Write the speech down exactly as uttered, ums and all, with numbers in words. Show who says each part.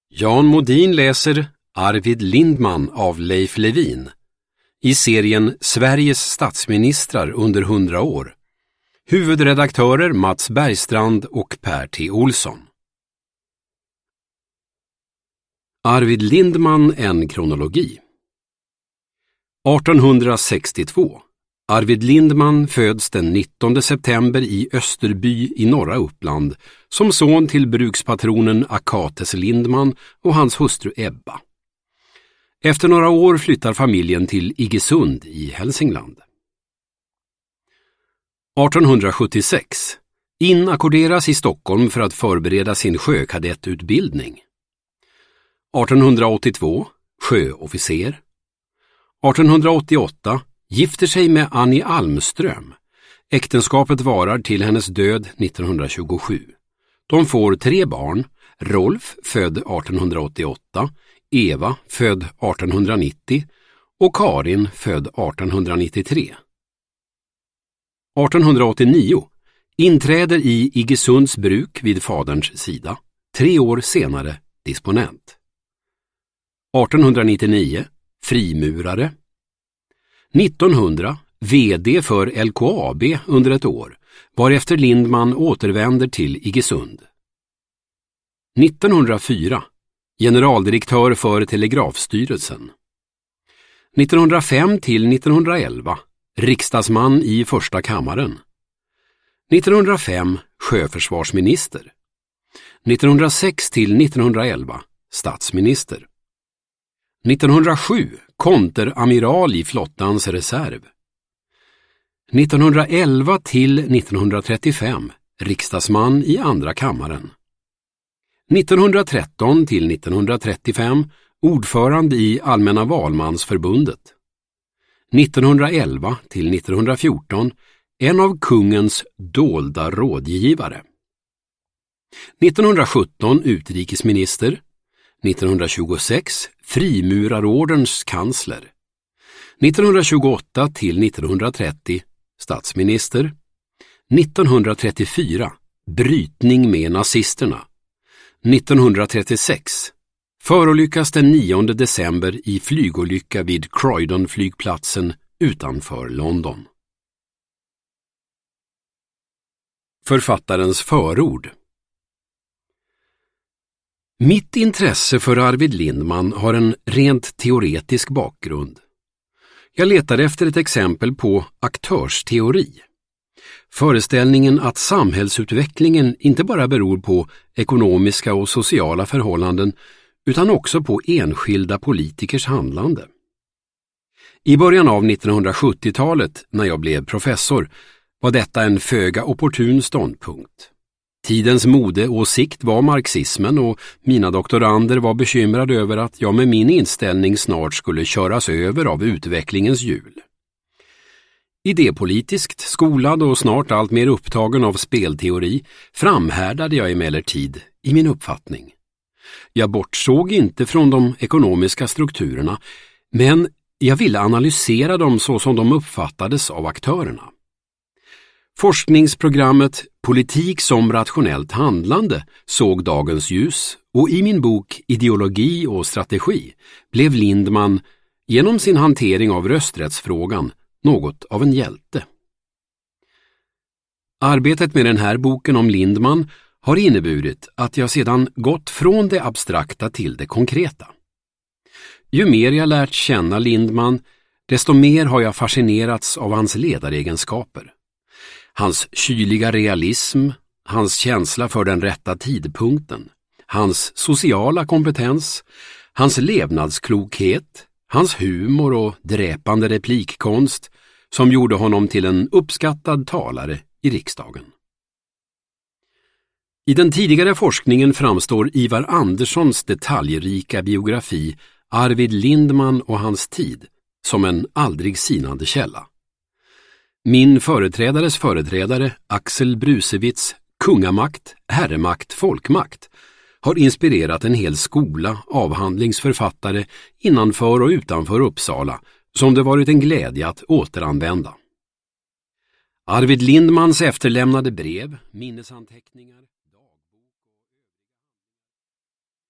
Speaker 1: Jan Modin läser Arvid Lindman av Leif Levin i serien Sveriges statsministrar under hundra år. Huvudredaktörer Mats Bergstrand och Per T. Olsson. Arvid Lindman, en kronologi. artonhundrasextiotvå. Arvid Lindman föds den nittonde september i Österby i norra Uppland som son till brukspatronen Akates Lindman och hans hustru Ebba. Efter några år flyttar familjen till Iggesund i Hälsingland. artonhundrasjuttiosex. Inackorderas i Stockholm för att förbereda sin sjökadettutbildning. artonhundraåttiotvå. Sjöofficer. artonhundraåttioåtta. Gifter sig med Annie Almström. Äktenskapet varar till hennes död nittonhundratjugosju. De får tre barn, Rolf född artonhundraåttioåtta, Eva född artonhundranittio och Karin född artonhundranittiotre. artonhundraåttionio. Inträder i Iggesunds bruk vid faderns sida. Tre år senare disponent. artonhundranittionio. Frimurare. nittonhundra. vd för L K A B under ett år, varefter Lindman återvänder till Iggesund. nittonhundrafyra. Generaldirektör för Telegrafstyrelsen. nittonhundrafem till nittonhundraelva. Riksdagsman i första kammaren. nittonhundrafem. Sjöförsvarsminister. nittonhundrasex till nittonhundraelva. Statsminister. nittonhundrasju. Konteramiral i flottans reserv. nittonhundraelva till nittonhundratrettiofem. Riksdagsman i andra kammaren. nittonhundratretton till nittonhundratrettiofem. Ordförande i Allmänna valmansförbundet. nittonhundraelva till nittonhundrafjorton. En av kungens dolda rådgivare. nittonhundrasjutton. Utrikesminister. nittonhundratjugosex. Frimurarordens kansler. nittonhundratjugoåtta till nittonhundratrettio. Statsminister. nittonhundratrettiofyra. Brytning med nazisterna. nittonhundratrettiosex. Förolyckas den nionde december i flygolycka vid Croydon-flygplatsen utanför London. Författarens förord. Mitt intresse för Arvid Lindman har en rent teoretisk bakgrund. Jag letade efter ett exempel på aktörsteori. Föreställningen att samhällsutvecklingen inte bara beror på ekonomiska och sociala förhållanden utan också på enskilda politikers handlande. I början av nittonhundrasjuttiotalet, när jag blev professor, var detta en föga opportun ståndpunkt. Tidens modeåsikt var marxismen och mina doktorander var bekymrade över att jag med min inställning snart skulle köras över av utvecklingens hjul. Idépolitiskt skolad och snart allt mer upptagen av spelteori framhärdade jag emellertid i min uppfattning. Jag bortsåg inte från de ekonomiska strukturerna, men jag ville analysera dem så som de uppfattades av aktörerna. Forskningsprogrammet Politik som rationellt handlande såg dagens ljus och i min bok Ideologi och strategi blev Lindman genom sin hantering av rösträttsfrågan något av en hjälte. Arbetet med den här boken om Lindman har inneburit att jag sedan gått från det abstrakta till det konkreta. Ju mer jag lärt känna Lindman, desto mer har jag fascinerats av hans ledaregenskaper. Hans kyliga realism, hans känsla för den rätta tidpunkten, hans sociala kompetens, hans levnadsklokhet, hans humor och dräpande replikkonst som gjorde honom till en uppskattad talare i riksdagen. I den tidigare forskningen framstår Ivar Anderssons detaljrika biografi Arvid Lindman och hans tid som en aldrig sinande källa. Min företrädares företrädare, Axel Brusewitz, Kungamakt, herremakt, folkmakt, har inspirerat en hel skola avhandlingsförfattare innanför och utanför Uppsala som det varit en glädje att återanvända. Arvid Lindmans efterlämnade brev, minnesanteckningar,